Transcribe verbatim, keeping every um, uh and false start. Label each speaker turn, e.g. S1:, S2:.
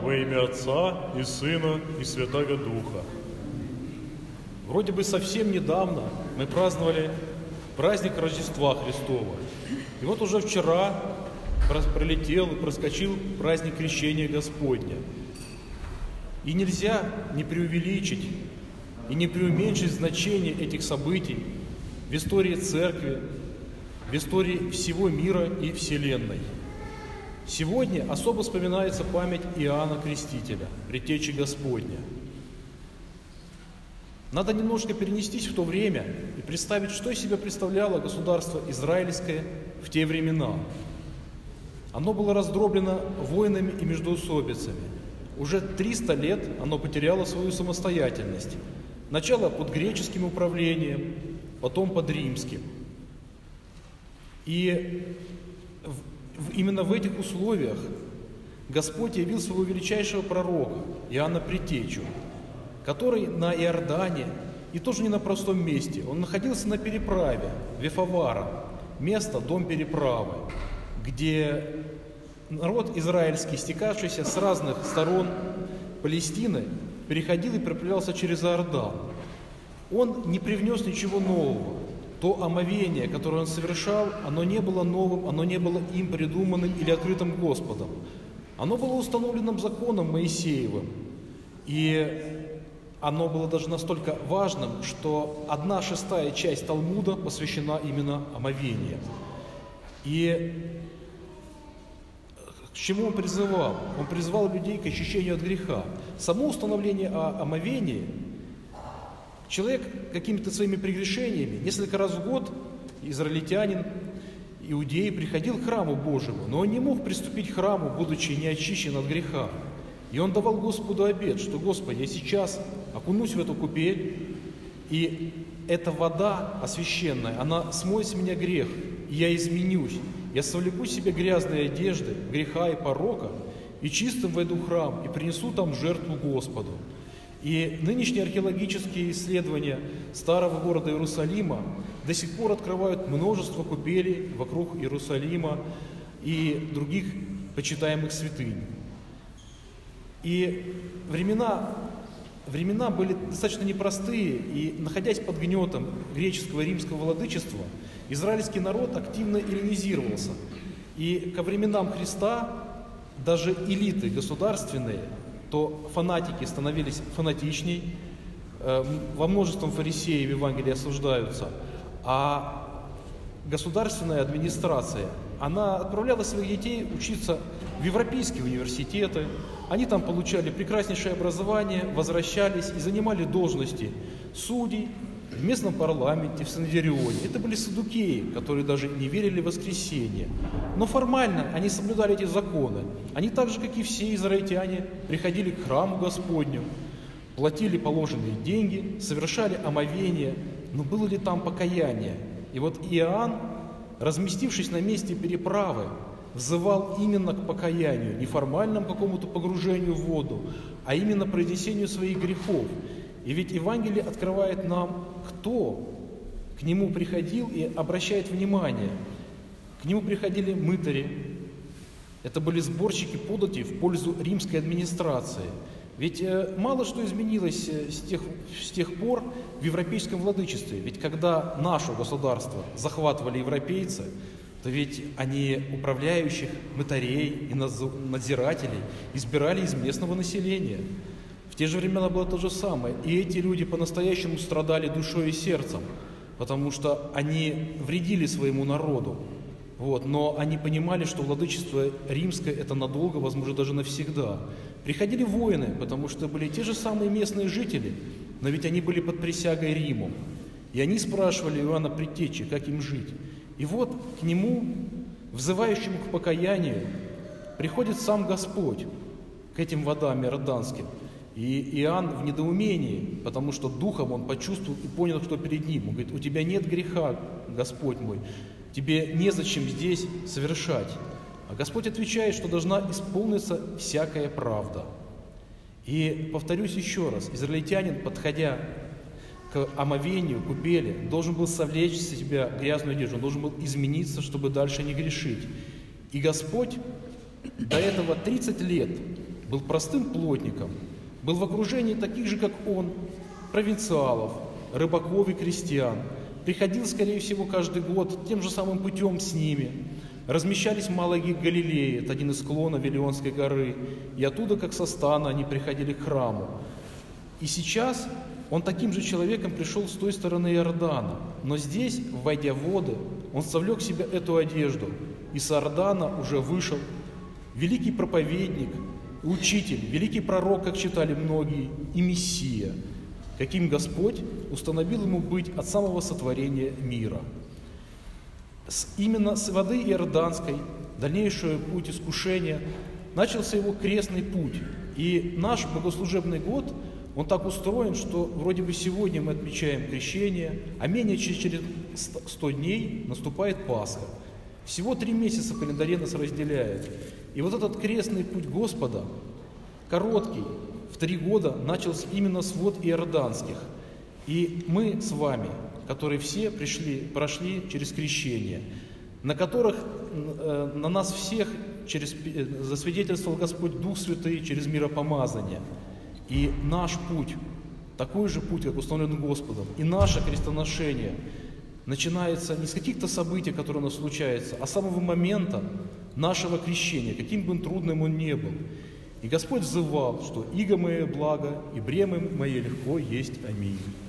S1: во имя Отца и Сына и Святаго Духа. Вроде бы совсем недавно мы праздновали праздник Рождества Христова. И вот уже вчера пролетел и проскочил праздник Крещения Господня. И нельзя не преувеличить и не преуменьшить значение этих событий в истории Церкви, в истории всего мира и Вселенной. Сегодня особо вспоминается память Иоанна Крестителя, предтечи Господня. Надо немножко перенестись в то время и представить, что из себя представляло государство израильское в те времена. Оно было раздроблено войнами и междоусобицами. Уже триста лет оно потеряло свою самостоятельность. Начало под греческим управлением, потом под римским. И в, именно в этих условиях Господь явил своего величайшего пророка, Иоанна Предтечу, который на Иордане, и тоже не на простом месте, он находился на переправе Вифавара, место, дом переправы, где народ израильский, стекавшийся с разных сторон Палестины, переходил и переправлялся через Иордан. Он не привнес ничего нового. То омовение, которое он совершал, оно не было новым, оно не было им придуманным или открытым Господом. Оно было установленным законом Моисеевым. И оно было даже настолько важным, что одна шестая часть Талмуда посвящена именно омовению. И к чему он призывал? Он призывал людей к очищению от греха. Само установление о омовении, человек какими-то своими прегрешениями несколько раз в год, израильтянин, иудей, приходил к храму Божьему, но он не мог приступить к храму, будучи не очищен от греха. И он давал Господу обет, что: Господи, я сейчас окунусь в эту купель, и эта вода освященная, она смоет с меня грех, и я изменюсь. Я совлеку себе грязные одежды, греха и порока, и чистым войду в храм, и принесу там жертву Господу. И нынешние археологические исследования старого города Иерусалима до сих пор открывают множество купелей вокруг Иерусалима и других почитаемых святынь. И времена, времена были достаточно непростые, и, находясь под гнетом греческого и римского владычества, израильский народ активно эллинизировался. И ко временам Христа даже элиты государственные, то фанатики становились фанатичней, э, во множеством фарисеев Евангелия осуждаются, а государственная администрация, она отправляла своих детей учиться в европейские университеты, они там получали прекраснейшее образование, возвращались и занимали должности судей в местном парламенте, в Синедрионе. Это были саддукеи, которые даже не верили в воскресение. Но формально они соблюдали эти законы. Они так же, как и все израильтяне, приходили к храму Господню, платили положенные деньги, совершали омовение. Но было ли там покаяние? И вот Иоанн, разместившись на месте переправы, взывал именно к покаянию, не формальному какому-то погружению в воду, а именно произнесению своих грехов. И ведь Евангелие открывает нам, кто к нему приходил и обращает внимание. К нему приходили мытари. Это были сборщики податей в пользу римской администрации. Ведь мало что изменилось с тех, с тех пор в европейском владычестве. Ведь когда наше государство захватывали европейцы, то ведь они управляющих, мытарей и надзирателей избирали из местного населения. В те же времена было то же самое. И эти люди по-настоящему страдали душой и сердцем, потому что они вредили своему народу. Вот, но они понимали, что владычество римское – это надолго, возможно, даже навсегда. Приходили воины, потому что были те же самые местные жители, но ведь они были под присягой Риму. И они спрашивали Иоанна Предтечи, как им жить. И вот к нему, взывающему к покаянию, приходит сам Господь к этим водам иорданским. И Иоанн в недоумении, потому что духом он почувствовал и понял, что перед ним. Он говорит: у тебя нет греха, Господь мой, тебе незачем здесь совершать. А Господь отвечает, что должна исполниться всякая правда. И повторюсь еще раз, израильтянин, подходя к омовению, купели, должен был совлечь с себя грязную одежду, он должен был измениться, чтобы дальше не грешить. И Господь до этого тридцать лет был простым плотником, был в окружении таких же, как он, провинциалов, рыбаков и крестьян, приходил, скорее всего, каждый год тем же самым путем с ними, размещались в Малой Галилее, это один из склонов Вилионской горы, и оттуда, как со стана, они приходили к храму. И сейчас он таким же человеком пришел с той стороны Иордана, но здесь, войдя в воды, он совлек в себя эту одежду, и с Иордана уже вышел великий проповедник, учитель, великий пророк, как читали многие, и Мессия, каким Господь установил ему быть от самого сотворения мира. С, именно с воды Иорданской, дальнейший путь искушения, начался его крестный путь. И наш богослужебный год, он так устроен, что вроде бы сегодня мы отмечаем крещение, а менее чем через сто дней наступает Пасха. Всего три месяца в календаре нас разделяет. И вот этот крестный путь Господа, короткий, в три года, начался именно с вод иорданских. И мы с вами, которые все пришли, прошли через крещение, на которых э, на нас всех через, э, засвидетельствовал Господь Дух Святый через миропомазание. И наш путь, такой же путь, как установлен Господом, и наше крестоношение начинается не с каких-то событий, которые у нас случаются, а с самого момента нашего крещения, каким бы трудным он ни был. И Господь взывал, что «иго мое благо, и бремя мое легко есть. Аминь».